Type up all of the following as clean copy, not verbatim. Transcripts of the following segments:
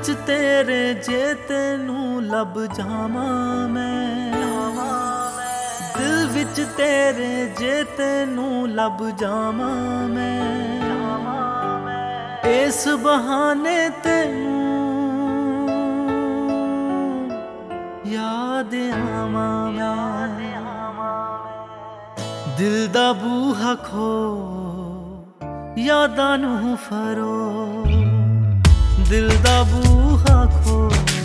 विच तेरे जे तेनू लब जावां मैं, दिल विच तेरे जे तेनू लब जावां मैं, इस बहाने तेनू याद आवां मैं। दिल दा बूहा खो यादां नू फरो, दिल दा बूहा खो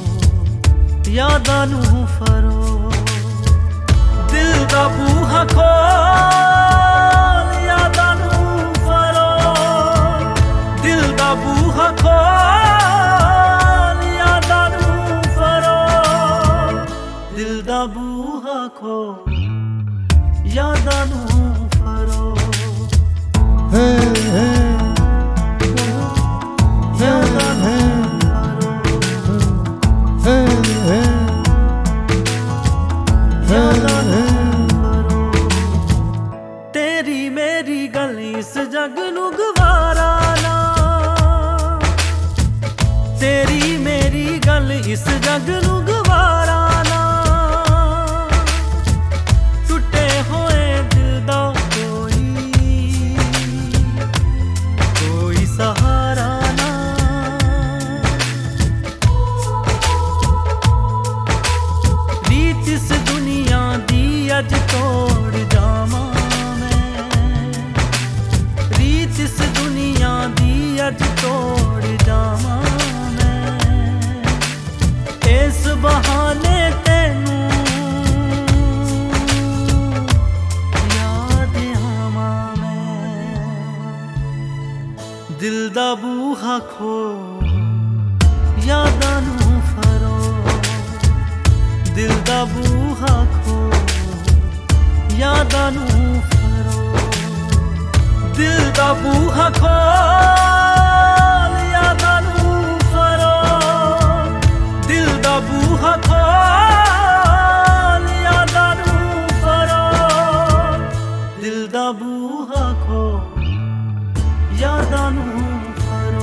यादां नू फरो, दिल दा बूहा खो यादां नू फरो, दिल दा बूहा खो यादां नू फरो, दिल दा बूहा खो यादां नू फरो। यादां नू तेरी मेरी गल इस जग नू गवारा ना, तेरी मेरी गल इस जग नू गवारा ना, टुटे होए दिल दा कोई सहारा ना, रीत इस दुनिया दी अज तोड़ जावां मैं, रीत इस दुनिया दी अज तोड़ जावां मैं, इस बहाने तेनू याद आवां मैं। दिल दा बूहा खो यादां नू फरो, दिल दा बूहा खो यादां नू फरो, दिल दा बूहा खो यादां नू फरो, दिल दा बूहा खो यादां नू फरो, दिल दा बूहा खो यादां नू फरो।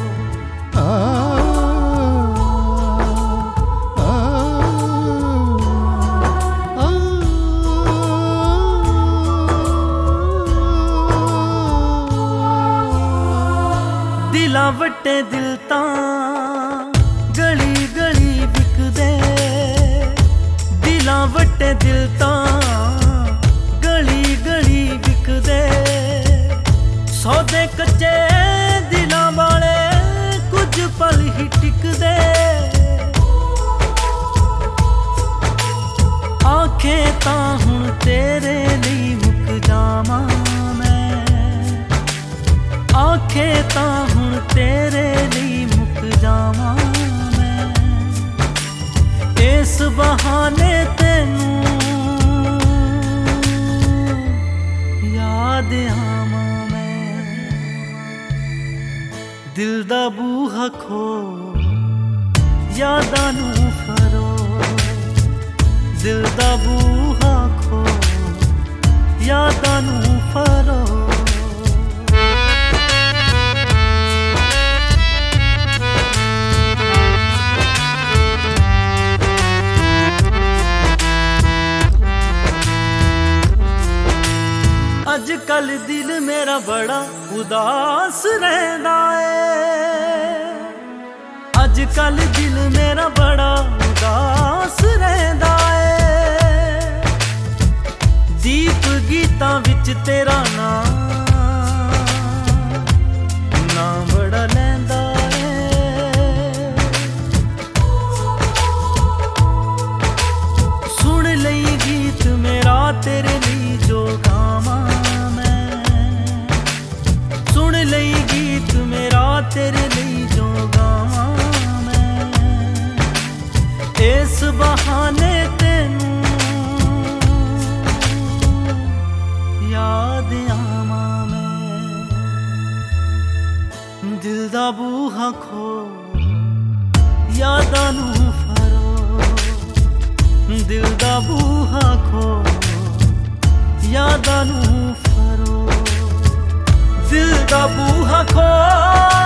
दिलां वट्टे दिल तां गली गली विकदे, दिलां वट्टे दिल तां गली गली विकदे, सौदे कच्चे दिलां वाले कुछ पल ही टिकदे, आंखें तां हुण तेरे लिए मुक जावां मैं, आंखें तां हुण तेरे लिए मुक जावां मैं, इस बहाने तेनू याद आवां मैं। दिल दा बूहा खो यादां नू फरो, दिल दा बूहा खो यादां नू फरो। अज कल दिल मेरा बड़ा उदास रहंदा है, अज कल दिल मेरा बड़ा उदास रहंदा है, दीप गीतां विच तेरा नाम बड़ा लैंदा है, सुन लई गीत मेरा तेरे लिए जो गावां, सुन लई गीत मेरा तेरे लिए जो गावां मैं, इस बहाने तेनू याद आवां मैं। दिल दा बूहा खो यादां नू फरो, दिल दा बूहा खो यादां नू फरो, दिल दा बूहा खो